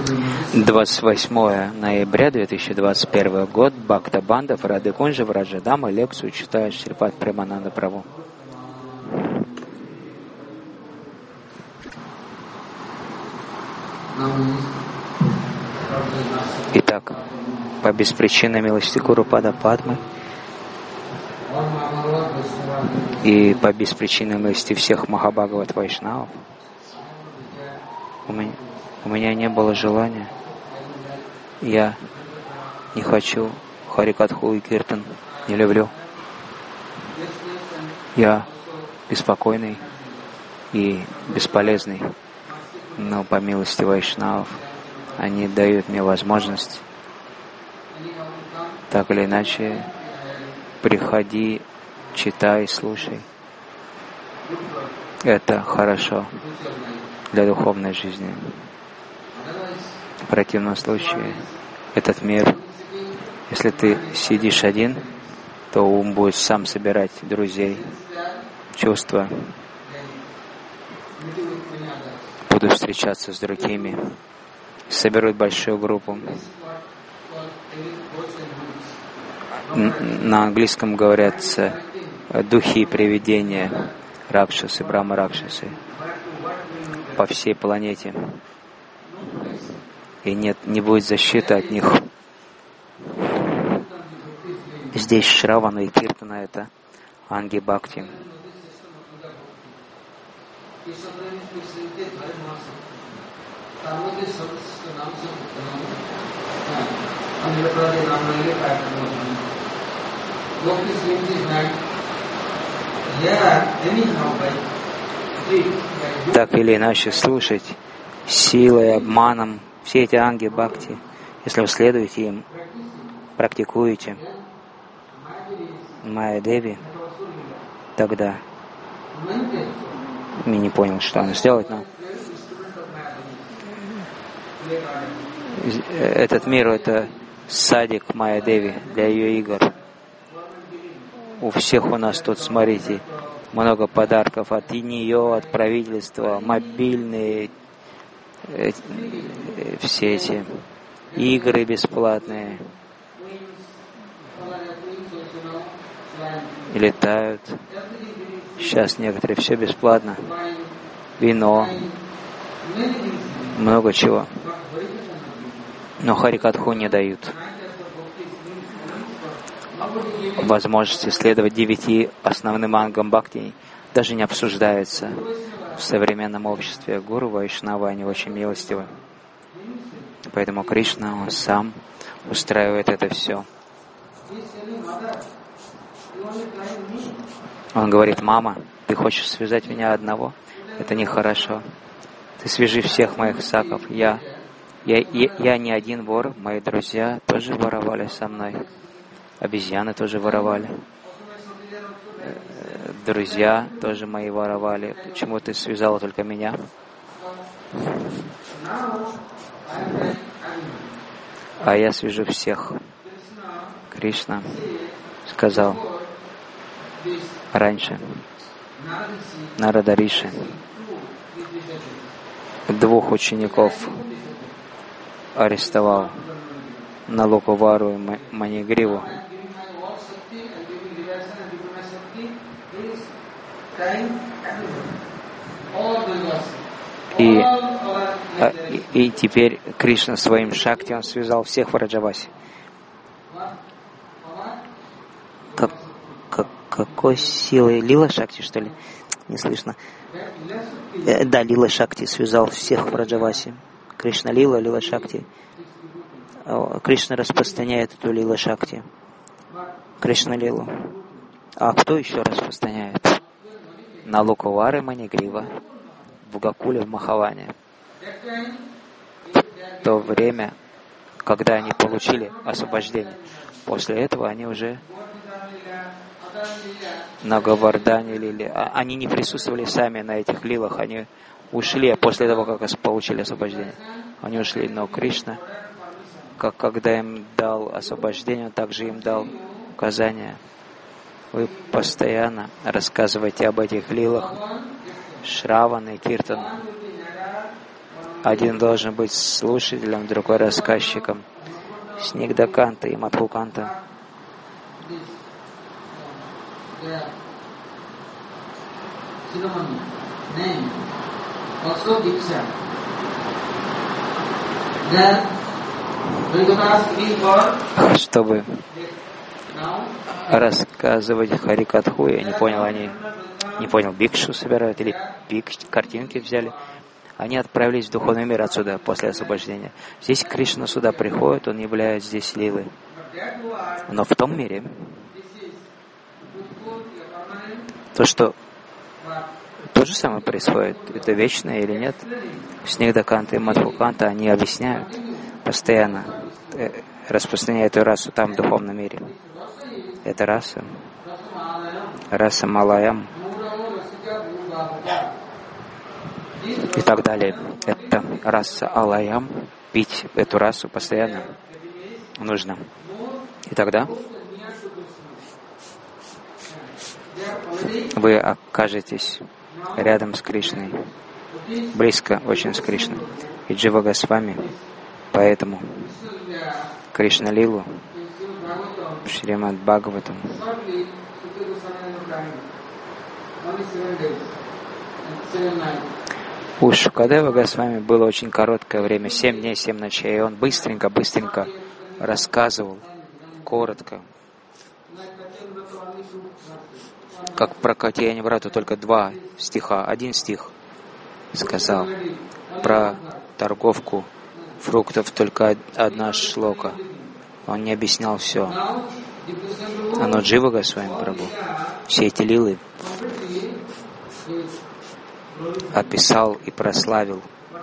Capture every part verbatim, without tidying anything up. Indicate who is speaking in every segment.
Speaker 1: двадцать восьмое ноября две тысячи двадцать первый год. Бхакта Бандав, Рады Кунджа, Враджадама. Лекцию читает Шрипад Премананда Прабху. Итак, по беспричинной милости Гуру Пада Падмы и по беспричинной милости всех Махабхагават Вайшнавов у меня, у меня не было желания, я не хочу Харикатху и Киртан, не люблю. Я беспокойный и бесполезный, но по милости Вайшнавов они дают мне возможность, так или иначе, приходи, читай, слушай. Это хорошо для духовной жизни. В противном случае этот мир, если ты сидишь один, то ум будет сам собирать друзей, чувства, буду встречаться с другими, соберут большую группу. На английском говорятся духи и привидения, ракшасы, брахма-ракшасы по всей планете. И нет, не будет защиты от них. Здесь Шравана и Киртана — это Анги Бхакти. Так или иначе слушать силой, обманом все эти анги бхакти, если вы следуете им, практикуете Майя Деви, тогда я не понял, что она сделать, но этот мир — это садик Майя Деви для ее игр. У всех у нас тут, смотрите, много подарков от нее, от правительства, мобильные, э, э, все эти игры бесплатные. И летают. Сейчас некоторые все бесплатно. Вино, много чего. Но Харикатху не дают возможности следовать девяти основным ангам бхакти, даже не обсуждается в современном обществе. Гуру Вайшнава, они очень милостивы. Поэтому Кришна, он сам устраивает это все. Он говорит: мама, ты хочешь связать меня одного? Это нехорошо. Ты свяжи всех моих саков. Я, я, я, я не один вор, мои друзья тоже воровали со мной. Обезьяны тоже воровали. Друзья тоже мои воровали. Почему ты связала только меня? А я свяжу всех. Кришна сказал раньше Нарада Риши двух учеников арестовал, Налокувару и Манигриву. И, а, и, и теперь Кришна своим шакти, он связал всех в Раджавасе. Как, как, какой силой? Лила Шакти, что ли? Не слышно. Э, да, Лила Шакти связал всех в Раджавасе. Кришна Лила, Лила Шакти. Кришна распространяет эту Лила Шакти. Кришна Лилу. А кто еще распространяет? Налокувара и Манигрива в Гакуле, в Махаване. В то время, когда они получили освобождение, после этого они уже на Говардане лили. Они не присутствовали сами на этих лилах, они ушли после того, как получили освобождение. Они ушли, но Кришна, как когда им дал освобождение, он также им дал указания. Вы постоянно рассказывайте об этих лилах, Шраван и Киртан. Один должен быть слушателем, другой рассказчиком. Снигдаканта и Мадхуканта. Чтобы рассказывать Харикатху, я не понял, они не понял, бикшу собирают или бик, картинки взяли. Они отправились в духовный мир отсюда после освобождения. Здесь Кришна сюда приходит, он являет здесь лилы. Но в том мире то, что то же самое происходит, это вечное или нет, Снигдаканта и Мадхуканта, они объясняют постоянно, распространяют эту расу там, в духовном мире. Это раса, раса Малаям и так далее. Это раса Алаям. Пить эту расу постоянно нужно. И тогда вы окажетесь рядом с Кришной, близко очень с Кришной. И Джива Госвами, поэтому Кришна Лилу, Шримад Бхагаватам, у Шукадева Госвами было очень короткое время, семь дней, семь ночей, и он быстренько-быстренько рассказывал, коротко. Как про Катьяни Врату только два стиха, один стих сказал. Про торговку фруктов только одна шлока. Он не объяснял все. Но Джива Госвами Прабху все эти лилы описал и прославил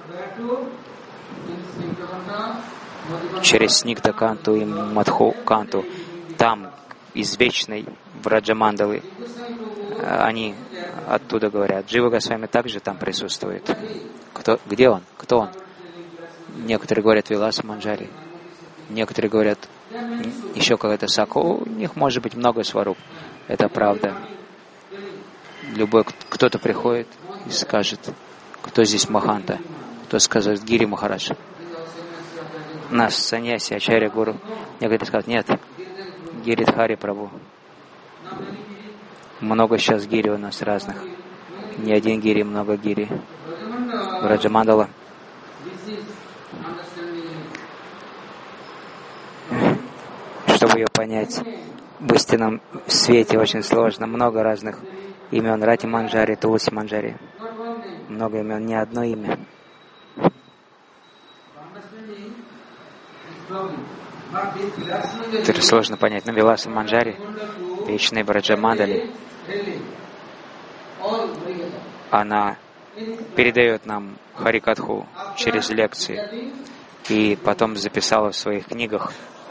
Speaker 1: через Снигдаканту и Мадхуканту. Там, из вечной Враджамандалы, они оттуда говорят. Джива Госвами также там присутствует. Кто, где он? Кто он? Некоторые говорят Виласа Манджари, некоторые говорят еще какая-то сака. У них может быть много сваруп. Это правда. Любой кто-то приходит и скажет, кто здесь Маханта, кто скажет Гири Махарадж. Наш саньяси, Ачарья Гуру. Некоторые скажут, нет, Гиридхари Прабху. Много сейчас гири у нас разных. Не один гири, много гири. Враджамандала. Чтобы ее понять, в истинном свете очень сложно. Много разных имен. Рати Манджари, Тулси Манджари. Много имен, не одно имя. Это сложно понять. Но Виласа Манджари, вечный Враджамандали, она передает нам Харикатху через лекции и потом записала в своих книгах.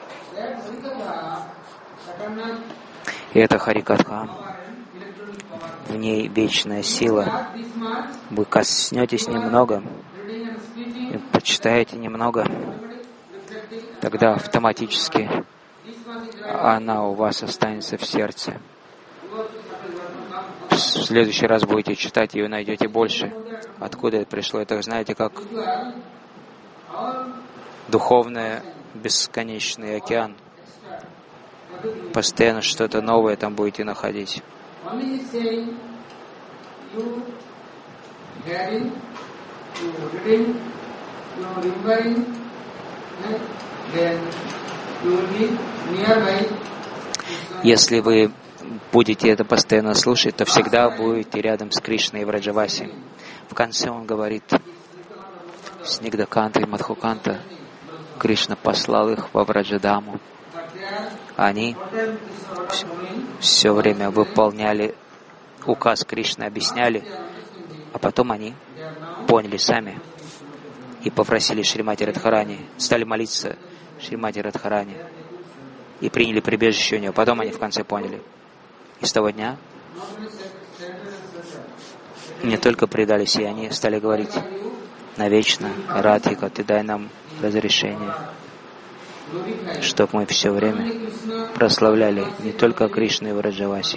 Speaker 1: И это Харикатха, в ней вечная сила. Вы коснетесь немного, и почитаете немного, тогда автоматически она у вас останется в сердце. В следующий раз будете читать, и вы найдете больше. Откуда это пришло? Это, знаете, как духовный бесконечный океан. Постоянно что-то новое там будете находить. Если вы будете это постоянно слушать, то всегда будете рядом с Кришной и Враджаваси. В конце он говорит, Снигдаканта и Мадхуканта, Кришна послал их во Враджадаму. Они все время выполняли указ Кришны, объясняли, а потом они поняли сами и попросили Шримати Радхарани, стали молиться Шримати Радхарани и приняли прибежище у нее. Потом они в конце поняли. И с того дня не только предались, и они стали говорить навечно, Радхика, ты дай нам разрешение, чтобы мы все время прославляли не только Кришну и Враджаваси,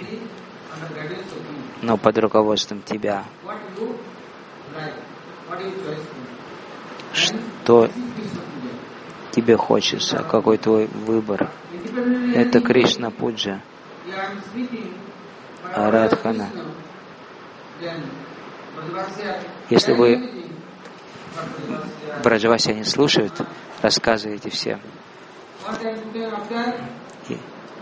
Speaker 1: но под руководством Тебя. что тебе хочется, какой твой выбор. Это Кришна Пуджа, Арадхана. Если вы Браджаваси не слушают, рассказывайте все. И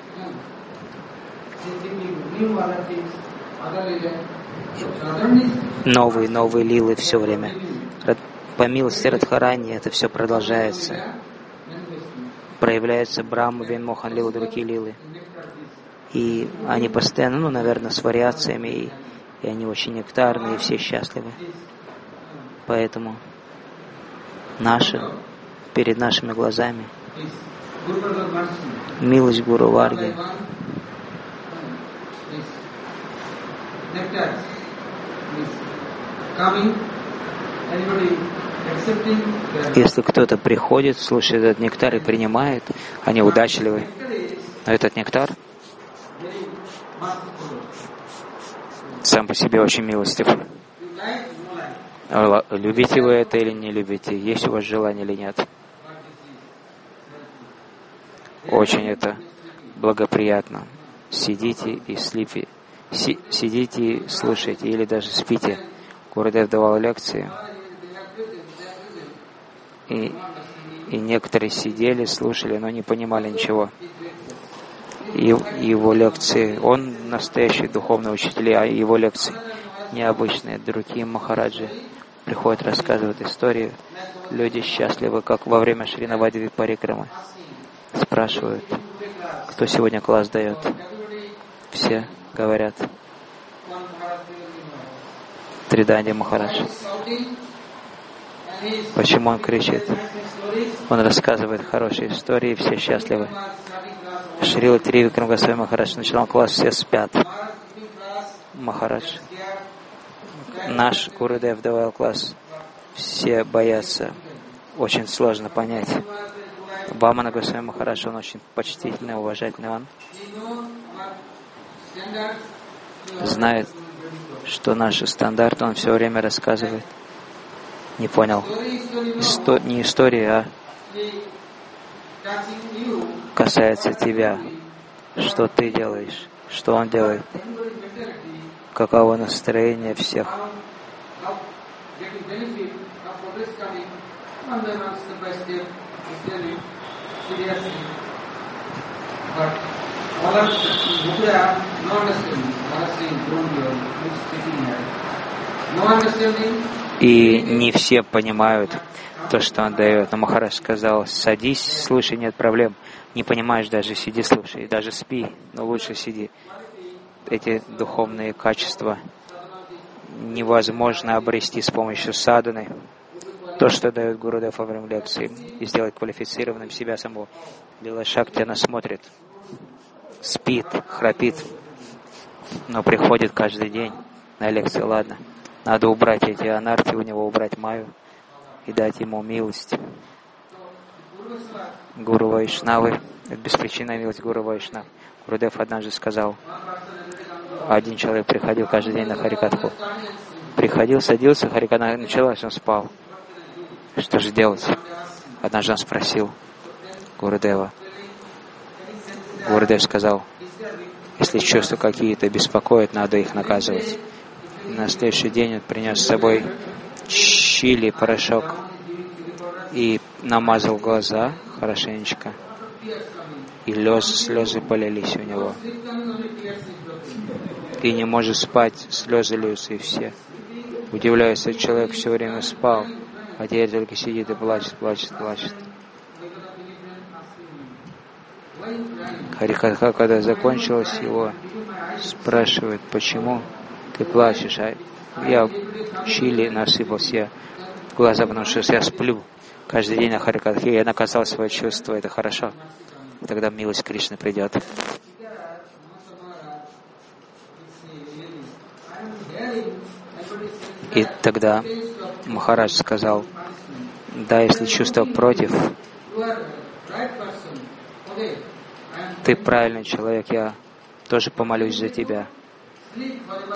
Speaker 1: новые, новые лилы все время. По милости Радхарани это все продолжается. Проявляются Брахма, Вен, Мохан, Лила, другие лилы. И они постоянно, ну, наверное, с вариациями, и, и они очень нектарные, и все счастливы. Поэтому наши, перед нашими глазами милость Гуру Варги. Если кто-то приходит, слушает этот нектар и принимает, они удачливы. Но этот нектар сам по себе очень милостив. Любите вы это или не любите? Есть у вас желание или нет? Очень это благоприятно. Сидите и слипи. Си, сидите и слушайте, или даже спите. Гурудев давал лекции. И, и некоторые сидели, слушали, но не понимали ничего. И его лекции, он настоящий духовный учитель, а его лекции необычные. Другие махараджи приходят, рассказывают истории. Люди счастливы, как во время Шринавадиви Парикрамы. Спрашивают, кто сегодня класс дает. Все говорят, Триданди Махарадж. Почему он кричит? Он рассказывает хорошие истории, все счастливы. Шрила Тривикрам Госвами Махарадж начал класс, все спят. Махарадж. Наш Гурудев давал класс, все боятся. Очень сложно понять. Вамана Госвами Махарадж, он очень почтительный, уважительный. Он знает, что наши стандарты, он все время рассказывает. Не понял. Исто... Не история, а касается тебя. Что ты делаешь, что он делает, каково настроение всех. И не все понимают то, что он дает. Но Махарадж сказал, садись, слушай, нет проблем. Не понимаешь, даже сиди, слушай. Даже спи, но лучше сиди. Эти духовные качества невозможно обрести с помощью садханы. То, что дает Гурудев во время лекции, и сделать квалифицированным себя самого. Лила Шакти, она смотрит, спит, храпит, но приходит каждый день на лекции. Ладно, надо убрать эти анархи, у него убрать Майю и дать ему милость. Гуру Вайшнавы, это беспричинная милость Гуру Вайшнав. Гурудев однажды сказал, один человек приходил каждый день на Харикатху. Приходил, садился, Харикатха началась, он спал. Что же делать? Однажды он спросил Гурудева. Гурудев сказал, если чувства какие-то беспокоят, надо их наказывать. На следующий день он принес с собой чили, порошок, и намазал глаза хорошенечко, и слезы, слезы полились у него. И не может спать, слезы льются, и все. Удивляется, человек все время спал, а теперь только сидит и плачет, плачет, плачет. Харикатха, когда закончилась, его спрашивают, почему ты плачешь? А я чили насыпал себе в глаза, потому что я сплю каждый день на Харикатхе, я наказал свое чувство, это хорошо. Тогда милость Кришны придет. И тогда Махарадж сказал, да, если чувство против, ты правильный человек, я тоже помолюсь за тебя.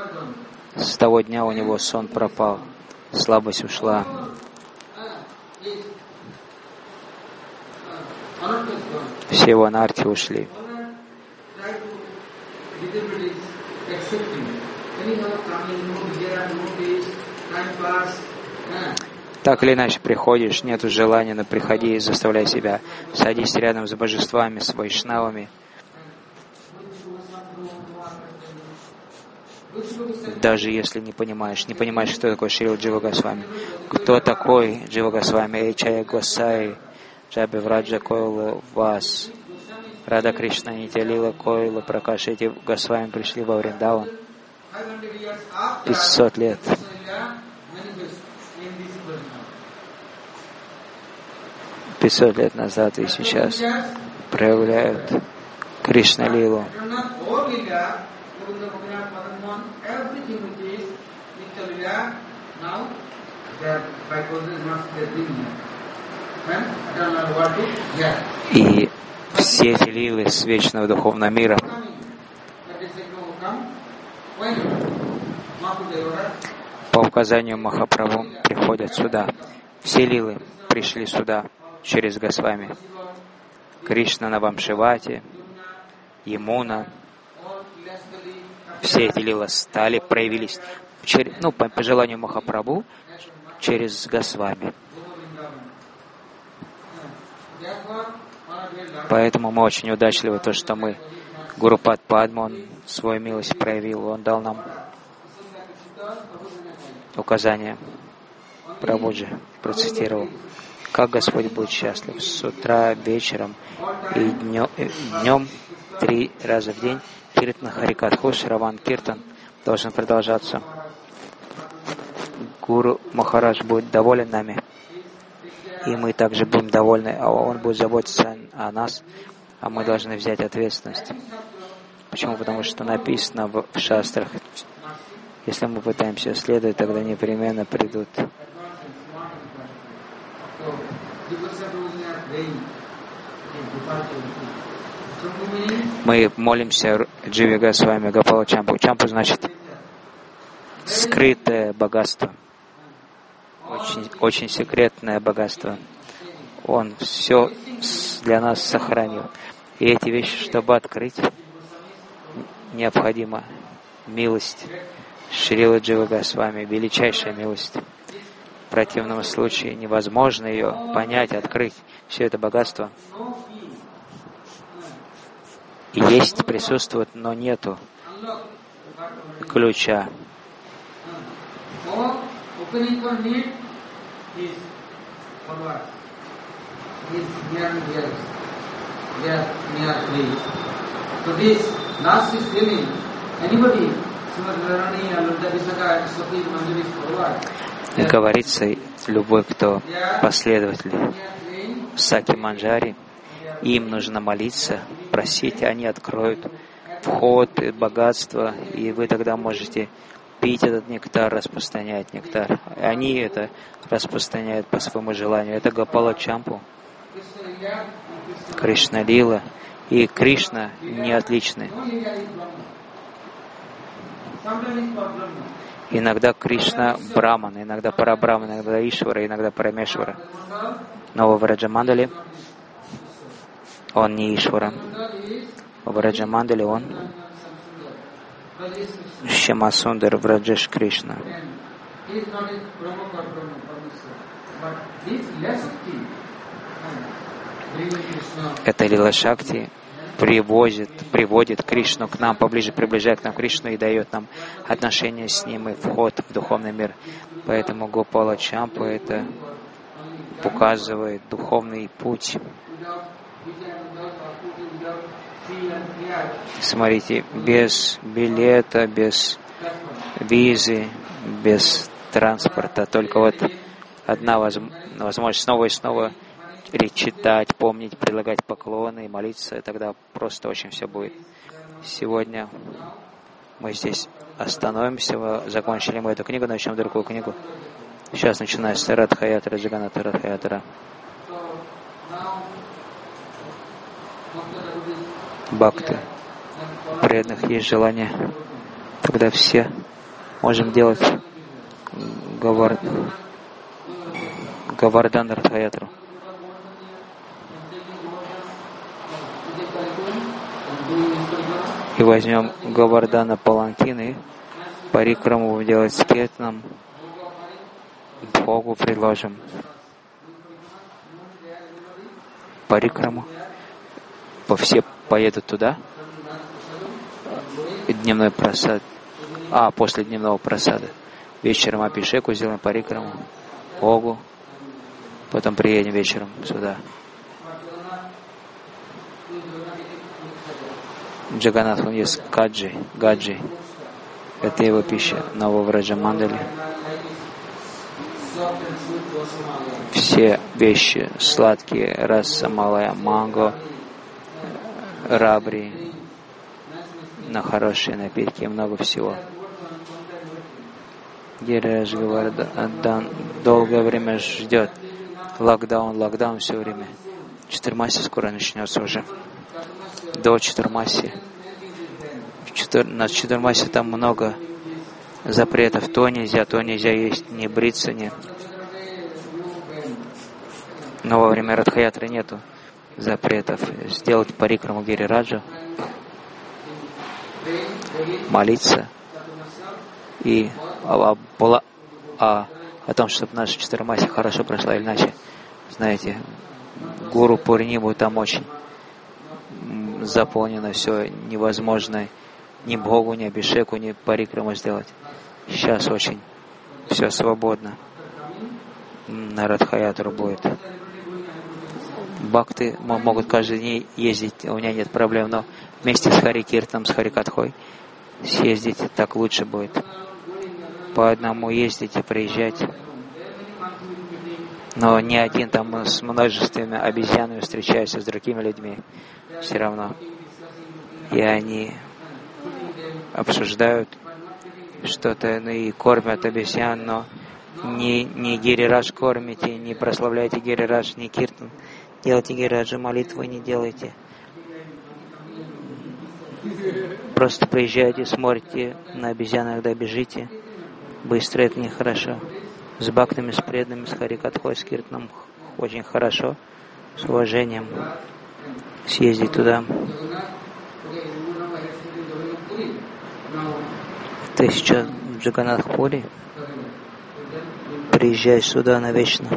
Speaker 1: С того дня у него сон пропал, слабость ушла. Все ванарти ушли. Так или иначе приходишь, нету желания, но приходи и заставляй себя. Садись рядом с божествами, с вайшнавами. Даже если не понимаешь, не понимаешь, кто такой Шрила Джива Госвами. Кто такой Джива Госвами? Эйчая Госай, Джаби Враджа Койла Вас, Рада Кришна Нитя Лила Койла Пракаш. Эти Госвами пришли во Вриндаван пятьсот лет. пятьсот лет назад и сейчас проявляют Кришна Лилу. И все эти лилы с вечного духовного мира по указанию Махапрабху приходят сюда. Все лилы пришли сюда через Госвами. Кришна на Вамшивате, Ямуна. Все эти лилы стали, проявились, через, ну, по, по желанию Махапрабху, через Госвами. Поэтому мы очень удачливы, то, что мы, Гурупад Падма, он свою милость проявил, он дал нам указания. Прабхуджи процитировал, как Господь будет счастлив с утра, вечером и днем, днем три раза в день. Киртан Харикатху, Шраван Киртан должен продолжаться. Гуру Махарадж будет доволен нами, и мы также будем довольны, а он будет заботиться о нас, а мы должны взять ответственность. Почему? Потому что написано в, в шастрах, если мы пытаемся следовать, тогда непременно придут. Мы молимся Дживе Госвами Гопала Чампу. Чампу значит скрытое богатство. Очень, очень секретное богатство. Он все для нас сохранил. И эти вещи, чтобы открыть, необходима милость Шрилы Дживы Госвами, величайшая милость. В противном случае невозможно ее понять, открыть. Все это богатство есть, присутствует, но нету ключа. И говорится, любой, кто последователь Саки Манджари, им нужно молиться, просить, они откроют вход и богатство, и вы тогда можете пить этот нектар, распространять нектар. Они это распространяют по своему желанию. Это Гопала Чампу, Кришна Лила и Кришна не отличны. Иногда Кришна Браман, иногда Парабраман, иногда Ишвара, иногда Парамешвара. Но в Враджамандале он не Ишвара. В Враджамандале он Шьямасундар Враджеш Кришна. Это Лила Шакти привозит, приводит Кришну к нам, поближе приближает к нам Кришну и дает нам отношения с Ним и вход в духовный мир. Поэтому Гопала Чампа это показывает духовный путь. Смотрите, без билета, без визы, без транспорта, только вот одна возможность снова и снова читать, помнить, предлагать поклоны и молиться, и тогда просто очень все будет. Сегодня мы здесь остановимся, закончили мы эту книгу, начнем другую книгу. Сейчас начинается Радха-ятра, Джаганатха Радха-ятра. Бхакты, преданных есть желание, тогда все можем делать Гавар... Гавардан Радха-ятру. И возьмем Говардана Паланкин и парикраму делать с Киртаном, Богу предложим парикраму. По все поедут туда. И дневной просад. А, после дневного просада. Вечером Абишеку сделаем парикраму Богу. Потом приедем вечером сюда. Джаганнат, он ест каджи, гаджи. Это его пища, Нававраджа Мандали. Все вещи сладкие, раса, малая, манго, рабри, на хорошие напитки, много всего. Гирирадж Говардан долгое время ждет. Локдаун, локдаун все время. Четырмаси скоро начнется уже. До Четырмаси. Четыр... На Четырмаси там много запретов. То нельзя, то нельзя есть, не бриться, не. Но во время Радхаятры нету запретов. Сделать парикраму Гирираджа, молиться и о, о, о, о том, чтобы наша Четырмаси хорошо прошла, или иначе, знаете, Гуру Пурниму там очень заполнено все невозможно ни Богу, ни Абишеку, ни парикраму сделать. Сейчас очень все свободно. На Радхаятру будет. Бхакты могут каждый день ездить, у меня нет проблем, но вместе с Хари Киртаном, с Хари Катхой съездить так лучше будет. По одному ездить и приезжать. Но не один, там с множественными обезьянами встречаются, с другими людьми. Все равно. И они обсуждают что-то, ну и кормят обезьян, но не, не Гирирадж кормите, не прославляйте Гирирадж, не Киртан. Делайте Гирираджа, молитвы не делайте. Просто приезжайте, смотрите на обезьян, когда бежите. Быстро это нехорошо. С бхактами, с преданными, с Харикатхой, с Киртаном очень хорошо, с уважением съездить туда. Ты сейчас в Джаганнат-Пури, приезжаешь сюда навечно.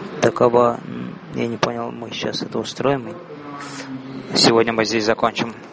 Speaker 1: Такова, я не понял, мы сейчас это устроим. Сегодня мы здесь закончим.